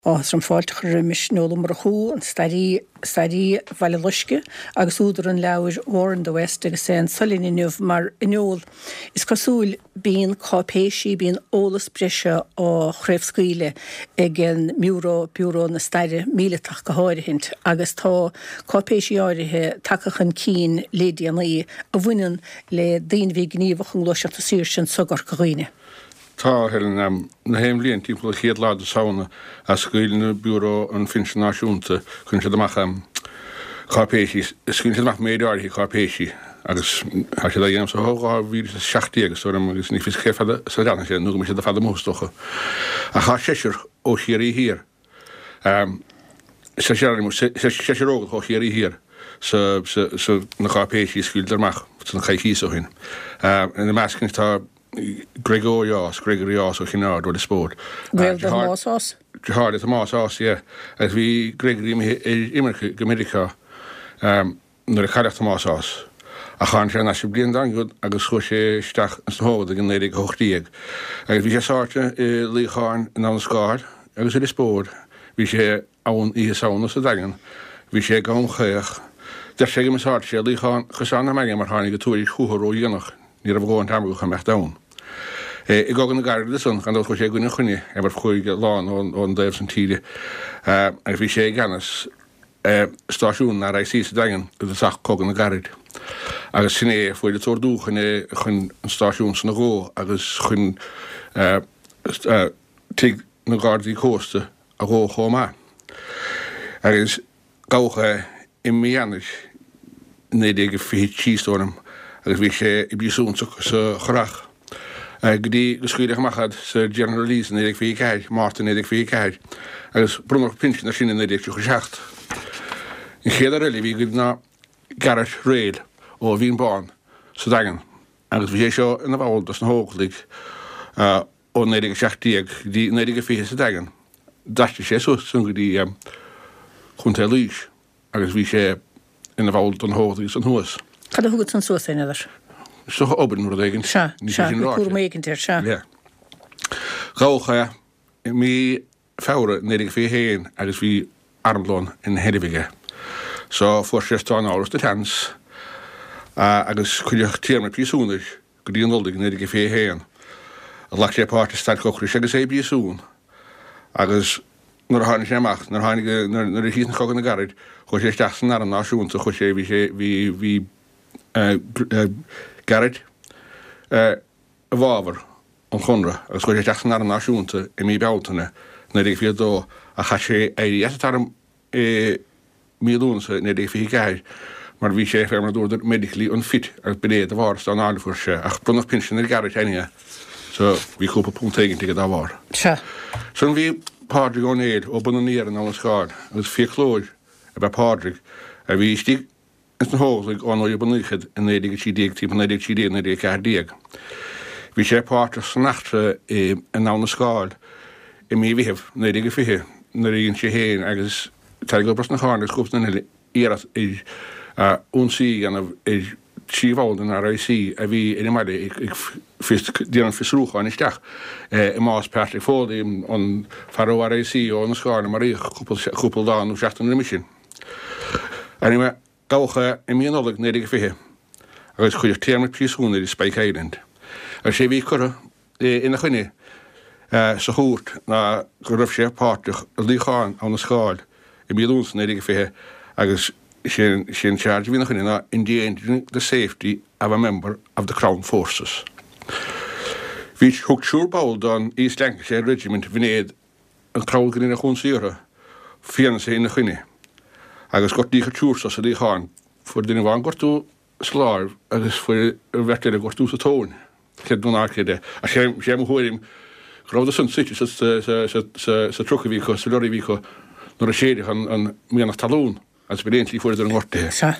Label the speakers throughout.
Speaker 1: Som fáilte chumis nóla mar chuú an starí bhile luisce agus údar an leabhar ór an do West agus sé an solínineh mar inol. Is cosúil bíon cápéisi bíon ólas breise ó chréibhscaoile ag an búró na staire míleach go háirithint agus tá cápéisi áirithe takechan cín lédianaí a bhainean le daonmhí gníomhach an glóiseach a sír sin sogar go ghoine.
Speaker 2: Tá Helen na héimlíon típla chéad lád saona a scaoilna búró an finse náisiúnta chun siad amach cápéisi, scaoil siad amach méidáirthaí cápéisi agus ha sé dhéanam sa hóá bhí 60 agus agus ní fis chéfada sa deanna sé nu sé a fada móstocha. A chá séisiir ó chéirí hir. Séisirógad ó chéirí hir sa na cápéisi scaoil amach san chaithíos ó hin. In na meascin tá Gregory Ross ó chinnád or the sport.
Speaker 1: Well, the Mossás?
Speaker 2: Hard at the Mossás, yeah. As we Gregory Immerke Gemedica, nor a Cardiff the Mossás. A chan sé na sé blian dan good agus chu sé stach an hód an nédig hochtíag. Agus vi sé sáte lícháin in an skád, agus the sport. Vi sé án í sauna sa dagan. Vi sé gám chéach. Der sé me sáte sé lícháin gesanna meg mar hánig túir chuhoró dhénach. Ní rah gáin tamú cha mecht dán. I gagan na garda san gan chu sé gúna chuine ebar chuig lán ón déobh san tíide. Agus bhí sé ganas stáisiún na ra sí dagan a sach cogan na garid. Agus sinné foiile tóir dúchan chun an stáisiún san na gó agus chun tig na gardaí cósta a gó chomá. Agus gácha I mianis nédig fi tístónam agus bhí sé I bíosún sa chorach. Gdí go scuúideach machchad sa General Lees nédig fi ceid, Martin nédig fi ceid, agus brunach pinsin na sinna nédig chu seacht. In chéad rilí bhí go na Garrett réad ó bhín bán sa dagan, agus bhí sé seo ina bháldas na hóglaigh ó nédig seachtíag, dí nédig fi sa dagan. Daiste sé sun go dtí chunta lís, agus bhí sé ina bháldas na hóglaigh san thuas.
Speaker 1: Cad a thugad san suas éine idir?
Speaker 2: Socha obair nuair éigean.
Speaker 1: Cúr méigean tíir, se.
Speaker 2: Gácha mí fára nédig fi héin agus bhí armlón in Hedivige. So fuair sé stáin áras de tans agus chuideach tíar mar píosúnir go dtí an oldig nédig fi héin. A lach sé páirte staid cochrí agus é bíosún. Agus nuair a hána sé amach, nuair a híos na cogan na garid, chu sé steach san ar an náisiúnta chu sé bhí Garrett a bhábhar an chunra agus chuir teach san ar an náisiúnta I mí bealtainna na réh fiad dó a cha sé étarm míúnsa na réh fi ceir mar bhí sé fer mar dúidir medically unfit ar benéad a bhar an álafuair se ach brunach pinsin ar Garrett aine so bhí cúpa puntaigin tigad a bhar. Son bhí pádrig ó néad ó bunaníar an ála scád agus fiochlóid a bheith pádrig a bhí stíg Is na hóglaigh an óir banúchad in nédig tídéag tí nédig tídé nédig cardíag. Bhí sé páirte snachtra an ná na scáil I mí bhíheh nédig fihe na íonn sé héin agus te go bras na chána chupna éras únsaí an tíomháil an RIC a bhí in meile déanaan fisrúcháin isteach I más Patrick fódaí an faró RIC ó na scána mar cúpal dáú 16 mission. Anyway, Gácha I míonalag nédig fihe, agus chuidir téarmar príosúna I Spike Island. Ar sé bhí chura ina chuine sa hút na go raibh sé páirteach a lícháin an na scáil I míúns nédig fihe agus sin charge bhí na chuine na endangering the safety of a member of the Crown Forces. Bhí thug siúrbáil don East Lancashire Regiment bhínéad an cráilgan ina chúnsaíre fianna sé ina chuine. Agus got dícha túrsa sa dícháin, fuair duna bháin gortú sláir agus fuair bheirteir a gortú sa tón, chéad don áchéide. A sé mo thuirim rád a san siti sa trocha bhíco, sa lorí bhíco, nuair a séidir an mianach talún, as bhí réontlí fuair an ngortathe.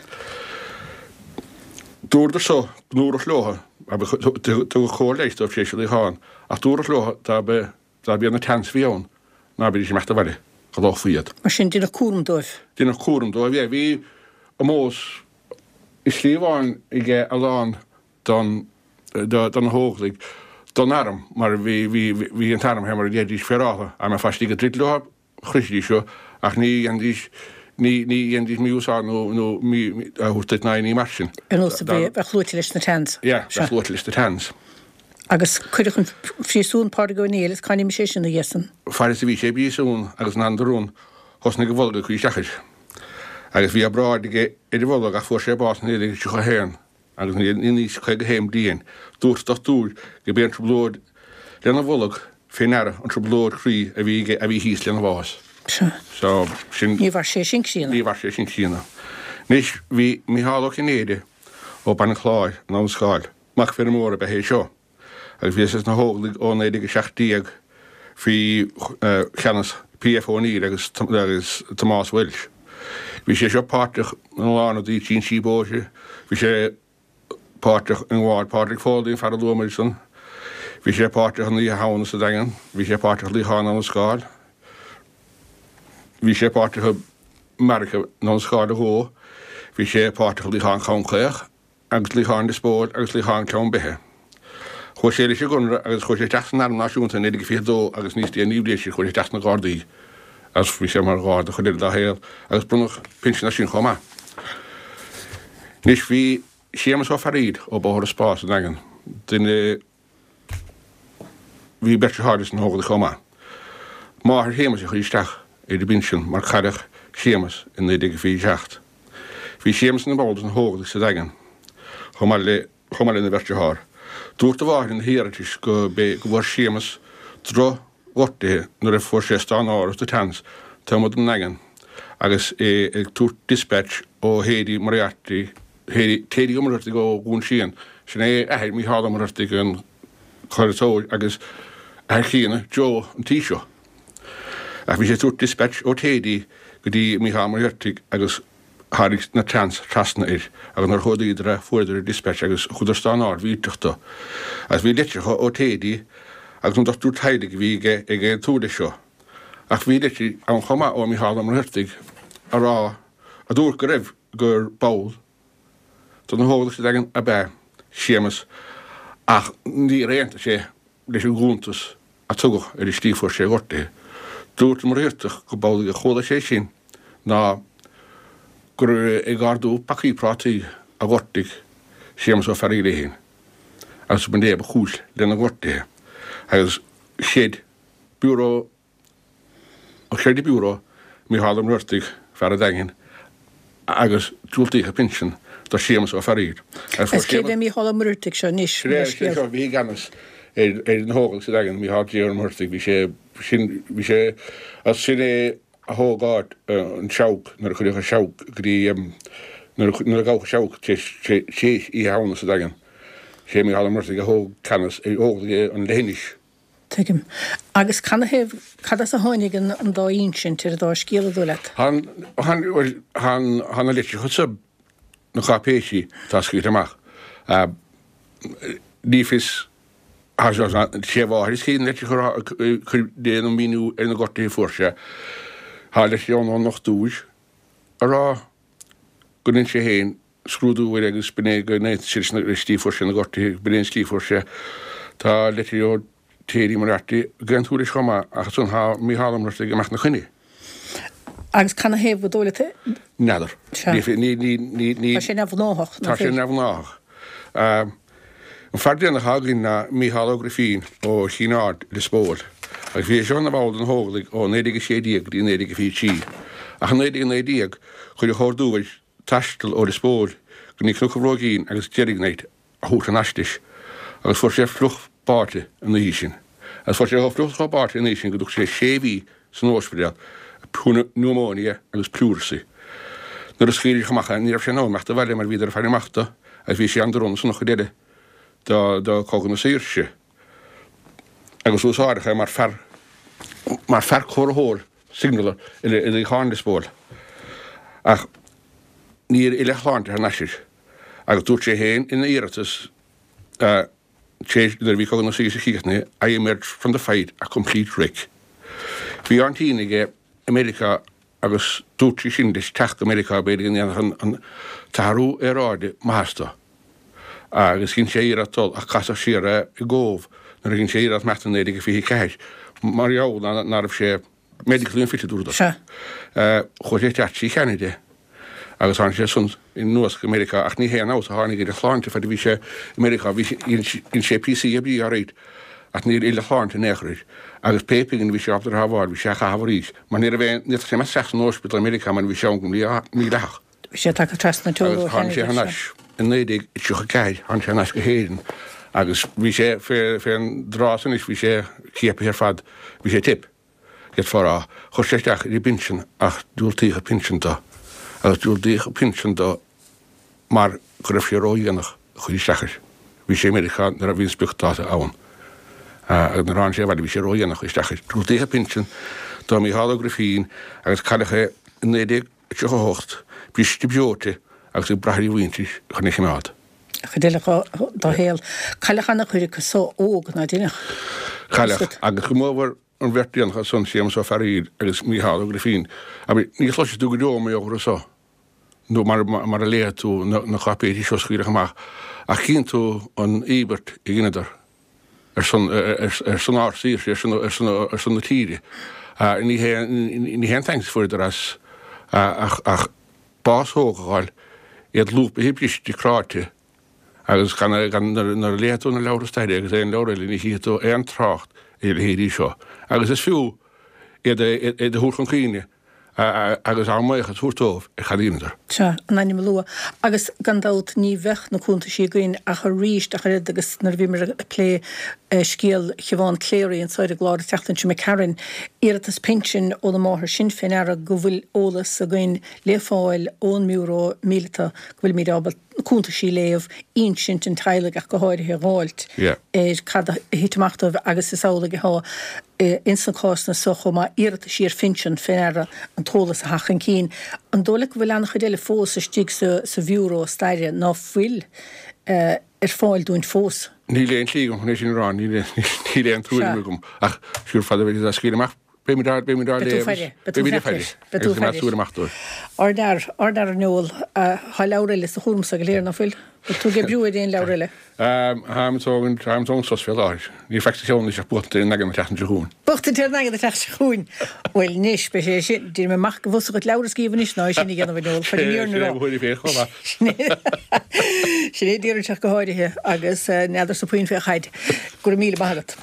Speaker 2: Dúir so, dúr a slóha, tu chóir leicht ó sé sa dícháin, ach dúr a slóha tá bí an na tans bhíón, ná bhí sé meachta bhaile. Gadá fiad.
Speaker 1: Mar sin dina cuam dóibh?
Speaker 2: Dina cuam dóibh, bhí a mós I slíomháin I ggé a lán don hóglaigh don arm, mar bhí an tarm he mar a ggéidir fearátha, a me fastí go drit lehab chryslí seo ach ní andís miúsá nó hústait na ní mar sin.
Speaker 1: An os be chlúti leis na tans.
Speaker 2: Ja, chlúti leis na tans.
Speaker 1: Agus chuidirchn frísún páda go nélas chanim sé sin na dhésan.
Speaker 2: Far sa bhí sé bíún agus ná andarún hosna go bhilga chuí seachir. Agus bhí a brádige idir bhilga a fu sé bás na idir chu héan. agus ní chu go héim díon dúirtach dúr go béan trúblód lena bhlag fénara an trúblód chrí a bhí híos lena bhás. So sin
Speaker 1: ní bhar sé sin sína.
Speaker 2: Ní bhar sé sin sína. Nis bhí míhallach in éide ó banna chláir ná sáil, mac fé mór a be hé seo. Agus bhí na hóglaigh ó éide go 16 hí cheannas PFOní agus Tomás Welsh. Bhí sé seo páirteach an lána dí tín síbóise, bhí sé páirteach an bhád páirteach fódaí far a Lúmaidson, bhí sé páirteach an í hána sa dagan, bhí sé páirteach lí hána an sáil, bhí sé páirteach marcha ná sáil a hó, bhí sé páirteach lí hán chancléach, agus lí hán de spód agus lí hán ceann bethe. Chó sé sé gunra agus chó sé teachsan ar náisiúnta néidir go fiadó agus níos tíon níbléisi chó sé teachna gádaí. As bhí sé mar gáda chu a héal agus brunach pinsin sin chomá. Nis bhí sémas ó faríd ó bóthir a spás an agan. Duine bhí betre hádas an hógad chomá. Máthir hémas a chuisteach idir binsin mar chadach sémas in 1948. Bhí sémas na bódas an hógad sa dagan. Chomáil in na betre hár. Dúirt a bháir in héaratis go bhór sémas dro Gorthe nuair a fuair sé stán áras de tans tá mod an nagan agus ag túirt dispatch ó Hédi Moriarty Tédi umrartig go gún sían sin éhead mí háda marartig an choirtóid agus chéana Joe an tíisio. A bhí sé túirt dispatch ó Tédi go dtí mí há Moriarty agus hárig na tans trasna agus nar chodaí idir a fuidir dispatch agus chuidir stán ár víteachta. As bhí leite ó Tédi agus an dú teidig bhí ag túda seo. Ach bhí leití an chomá ó mí hála mar hirtig a rá a dúr go raibh gur báil tá na hóla sé dagan a be sémas ach ní réanta sé leis an gúntas a tugach ar i stífuair sé Gorthe. Dúirt mar hirtach go bála a chola sé sin ná gur ag gardú pací prátaí a Gorthe sémas ó farí léhéin. Agus ban déab a chúis lena Gorthe. Agus séad búró ó séad búró mí hálam ruirtig fer a dagin agus dúiltaí a pinsin tá sémas ó faríd.
Speaker 1: Cé mí hálam ruirtig seo níos.
Speaker 2: Bhí ganas an hógail sa dagin mí hádíar an ruirtig bhí sé as sin é a hógáid an seach nar chuidir a seach grí nar a gácha seach sé í hána sa dagin. Sé mí hálam ruirtig a hóg canas é óglaigh an lénis.
Speaker 1: Tuigim. Agus canna heh cad a tháinig an dáín sin tir dá scíal dú le.
Speaker 2: Hanna leití chusab na chapéisi tá scuit amach. Nífis sé bháir is chéan leití chu déanam míú ar na Gorthe fuairse. Há leití an nach dúis a rá guninn sé héin scrúdú agus bené go néit sína stífuairse na Gorthe benéon stífuairse tá leití ó Tédi Moriarty gantúir chomá achas tún mí hálam ruirtig amach na chuine.
Speaker 1: Agus canna heh dólate?
Speaker 2: Neidir. Ní
Speaker 1: sé nefh náthach.
Speaker 2: Tá sé nefh náthach. An fardéan na háglín na mí hálógrafín ó Chinád le spóil. Agus bhí seo na bháil an hóglaigh ó 1970 dí 1950. Ach 1990 chuir a chórdúhaid taistil ó le spóil go ní cnuchrógín agus deirignéid a thuút an astis. Agus fuair sé fluch báte an ísin. As fuair sé fluchtá báte an ísin go dúch sé séhí san óspedal pneumónia agus plúrsaí. Nuair a scríir chamacha ní sé námecht a bhile mar víidir a feinimachta a bhí sé andarún san chu déide dá cogan na síirse. Agus úsáiricha mar fer chóirthóir signalar i cháin spóil. Ach níor ile chláinte ar naisiir. Agus dúirt sé héin ina iiretas there we call no serious chickne, I emerged from the fight a complete wreck. We aren't in America agus dútri sin dis techt America beidir an taú ráide másta. Agus cinn sé atol a casa sire I góf nar ginn sé at metan éidir go fi ceis. Mar jou nar sé medicalún fi dúda.
Speaker 1: Sure.
Speaker 2: Chuir tí cheanide. Agus an sé sun in nuas Amerika ach ní hé ná a hánig idir chláinte fe bhí sé Amerika in sé PCB a réid ach ní ile chláinte nechuid. Agus pépingin bhí sé aftar haáil bhí sé haharís. Man ar bhéh net sé me 6 nóspital Amerika man bhí sean gom ní leach.
Speaker 1: Bhí sé take tras na tú
Speaker 2: sé hanas in nédig tucha caiid an sé nas go héan. Agus bhí sé fé an drásan is bhí sé cépa ar fad bhí sé tip. Get far chuir séisteach í pinsin ach dúiltícha pinsinta. Agus dúiltícha pinsinta mar go raibh sé róíanach chuí seachir. Bhí sé Amerika nar a bhín spichtáta ann. Na rán sé bhil bhí sé róíanach isteachir. Dúiltícha pinsin dá mí hálografín agus caiiche in nédig tucha hocht bíiste beote agus brathí bhaintí chuna chimád.
Speaker 1: Chudéile dá héal chailechana chuir go só óg na duine.
Speaker 2: Chailech agus go móhar an bhirtíancha son séam sa faríd agus mí hálografín. A ní slóis dú go dó mé ógur só. Nó mar a léad tú na chapétí seo scuúile amach. A chin tú an Ebert I gginadar ar san ársír ar san na tíri. Ní hen thanks fuidir as ach báshógáil iad lúpa hipistí kráte agus gan nar léadú na leirsteide agus éon leirlí ní hiú an trácht i héirí seo. Agus is fiú iad a húchan cíine agus ámaicha túrtómh I chalínar.
Speaker 1: Se an anim lua. Agus gandát ní bheith na chunta sí goin a chu ríist a chuid agus nar bhí mar lé scéal cheháin cléirí an sáid a gláir teachtain se me caran iartas pension ó na máthir sin féin ar a go bhfuil ólas a goin léfáil ón €1 mílta go bhfuil míad ábal chunta sí léamh on sint an taileach ach go háirithe gáilt. Cad hitamachtamh agus is ála go há insan cásna socha má iartas sír finsin féin ar an tólas a hachan cín. An dóla go bhfuil annach chuidéile fós a stíg sa bhiúró staire ná bhfuil fáil dúint fós.
Speaker 2: Ní léon tí gom chunéis sin rán, ní léon trúil gom ach siúr fada bhí a scíileach béimidáir súrmachtú.
Speaker 1: Ardar an nóil há leirile sa chúmsa go léir na fuil. Tú ge brúid éon leirile.
Speaker 2: Háimtógann sos fé láir. Ní feicta teonna se buta in nagan teachn se hún.
Speaker 1: Buchtta tíar nagan teach hún. Bhfuil níos be sé sin dí me mach go bhsa go leir scíomh níos ná sin í gana bhil chu níorna. Sin é ddíir teach go háirithe agus neidir sa puoin fé chaid. Gur míle bagat.